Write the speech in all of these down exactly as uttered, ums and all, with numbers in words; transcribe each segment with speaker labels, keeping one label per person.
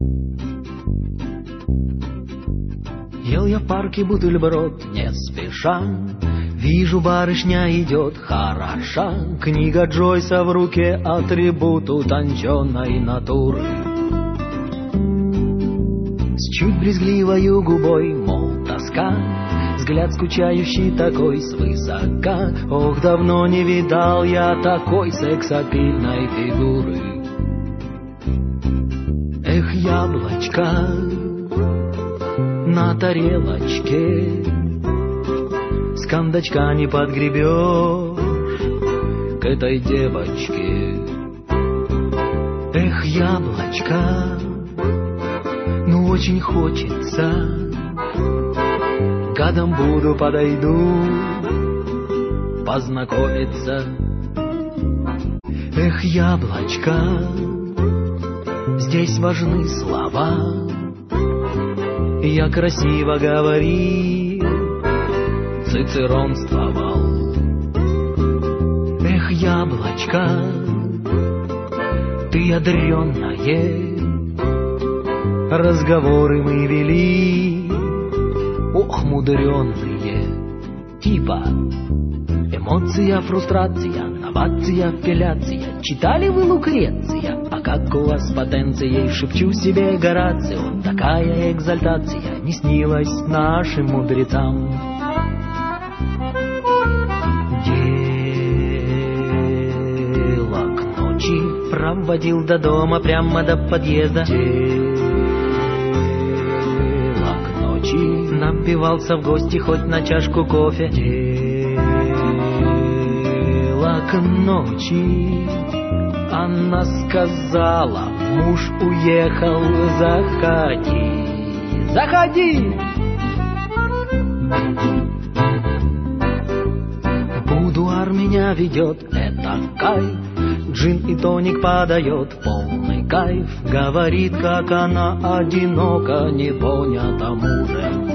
Speaker 1: Ел я в парке бутерброд не спеша, вижу, барышня идет хороша, книга Джойса в руке, атрибут утонченной натуры. С чуть брезгливою губой, мол, тоска, взгляд скучающий такой свысока. Ох, давно не видал я такой сексапильной фигуры. Эх, яблочко на тарелочке, с кондачка не подгребешь к этой девочке. Эх, яблочко, ну очень хочется, гадом буду, подойду познакомиться. Эх, яблочко, здесь важны слова, я красиво говорил, цицеронствовал. Эх, яблочко, ты ядреное, разговоры мы вели, ох, мудреные, типа эмоция, фрустрация, новация, апелляция. Читали вы Лукреция? А как у вас с потенцией? Шепчу себе Горацио, такая экзальтация не снилась нашим мудрецам. Дело к ночи проводил до дома, прямо до подъезда. Дело к ночи напивался в гости хоть на чашку кофе. Дело к ночи она сказала, муж уехал, заходи, заходи. Будуар меня ведет, это кайф, джин и тоник подает, полный кайф. Говорит, как она одинока, не понята мужем.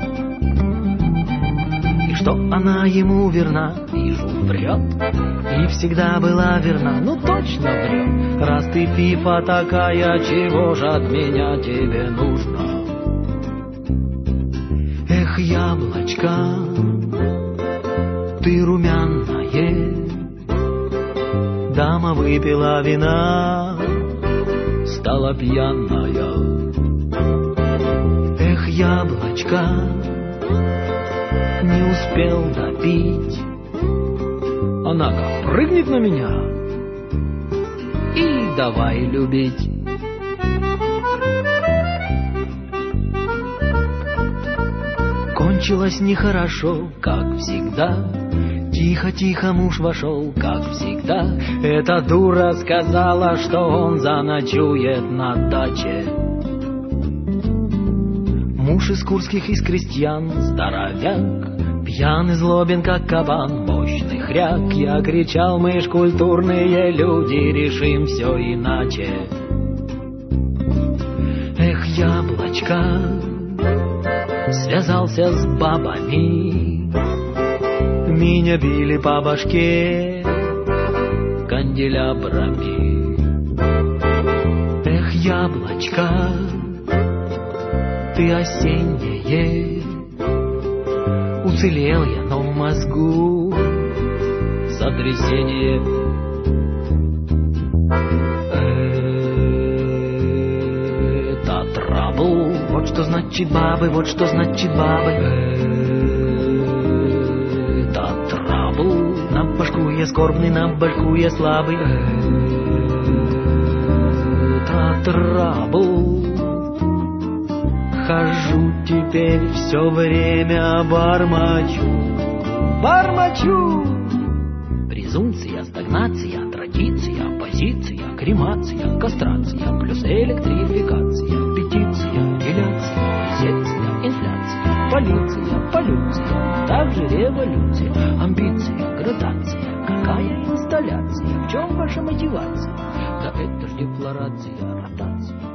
Speaker 1: И что она ему верна, вижу, врет. И всегда была верна, ну точно врет. Раз ты фифа такая, чего же от меня тебе нужно? Эх, яблочко, ты румяное, дама выпила вина, стала пьяная. Эх, яблочко, не успел допить, она как прыгнет на меня и давай любить. Кончилось нехорошо, как всегда. Тихо-тихо муж вошел, как всегда. Эта дура сказала, что он заночует на даче. Муж из курских, из крестьян, здоровяк, пьяный, злобен, как кабан, мощный хряк. Я кричал, мы ж культурные люди, решим все иначе. Эх, яблочко, связался с бабами, меня били по башке канделябрами. Эх, яблочко, ты осеннее, уцелел я, но в мозгу сотрясение. Это трабл, вот что значит бабы, вот что значит бабы. Это трабл, на башку я скорбный, на башку я слабый. Это трабл, хожу теперь все время бормочу, бормочу. Презумпция, стагнация, традиция, позиция, кремация, кастрация, плюс электрификация, петиция, реляция, секция, инфляция, полиция, полюция, также революция, амбиция, градация, какая инсталляция, в чем ваша мотивация? Да это ж декларация, ротация.